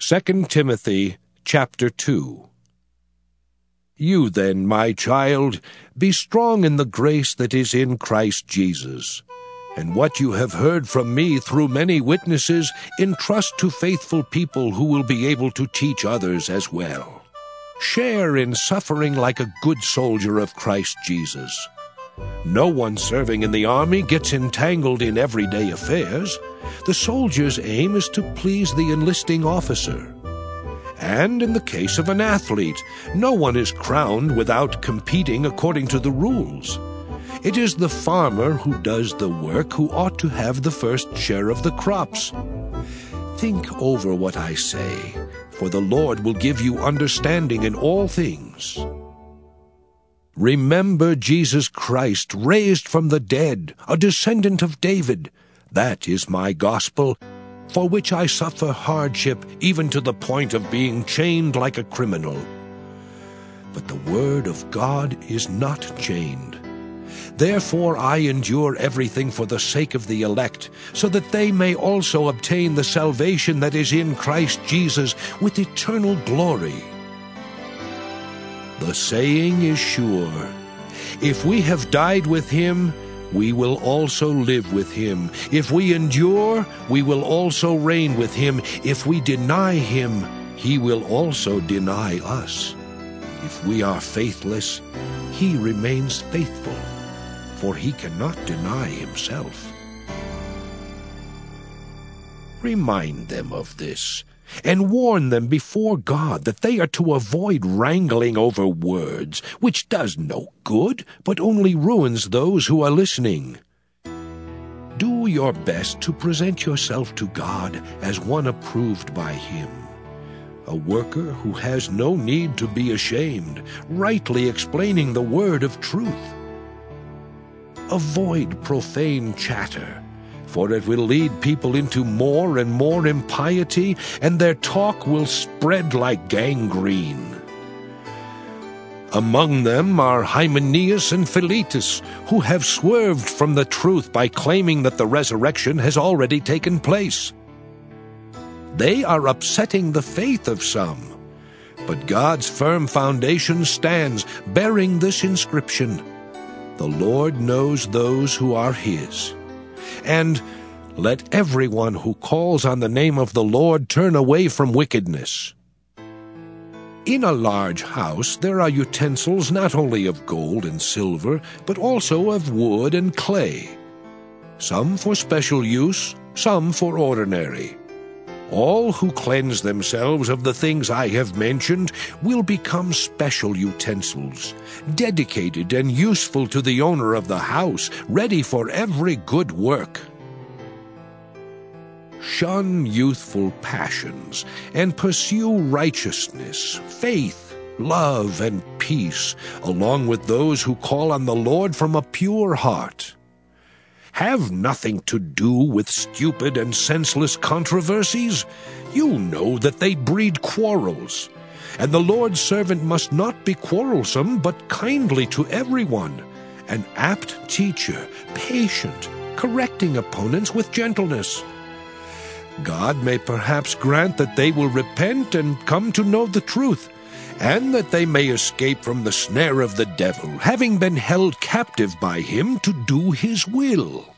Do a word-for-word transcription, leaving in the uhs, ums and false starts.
Second Timothy chapter two. You then, my child, be strong in the grace that is in Christ Jesus. And what you have heard from me through many witnesses, entrust to faithful people who will be able to teach others as well. Share in suffering like a good soldier of Christ Jesus. No one serving in the army gets entangled in everyday affairs. The soldier's aim is to please the enlisting officer. And in the case of an athlete, no one is crowned without competing according to the rules. It is the farmer who does the work who ought to have the first share of the crops. Think over what I say, for the Lord will give you understanding in all things. Remember Jesus Christ, raised from the dead, a descendant of David. That is my gospel, for which I suffer hardship, even to the point of being chained like a criminal. But the word of God is not chained. Therefore I endure everything for the sake of the elect, so that they may also obtain the salvation that is in Christ Jesus with eternal glory. The saying is sure, if we have died with him, we will also live with him. If we endure, we will also reign with him. If we deny him, he will also deny us. If we are faithless, he remains faithful, for he cannot deny himself. Remind them of this, and warn them before God that they are to avoid wrangling over words, which does no good, but only ruins those who are listening. Do your best to present yourself to God as one approved by him, a worker who has no need to be ashamed, rightly explaining the word of truth. Avoid profane chatter, for it will lead people into more and more impiety, and their talk will spread like gangrene. Among them are Hymenaeus and Philetus, who have swerved from the truth by claiming that the resurrection has already taken place. They are upsetting the faith of some, but God's firm foundation stands, bearing this inscription: The Lord knows those who are his. And let everyone who calls on the name of the Lord turn away from wickedness. In a large house there are utensils not only of gold and silver, but also of wood and clay, some for special use, some for ordinary. All who cleanse themselves of the things I have mentioned will become special utensils, dedicated and useful to the owner of the house, ready for every good work. Shun youthful passions, and pursue righteousness, faith, love, and peace, along with those who call on the Lord from a pure heart. Have nothing to do with stupid and senseless controversies. You know that they breed quarrels. And the Lord's servant must not be quarrelsome, but kindly to everyone, an apt teacher, patient, correcting opponents with gentleness. God may perhaps grant that they will repent and come to know the truth, and that they may escape from the snare of the devil, having been held captive by him to do his will.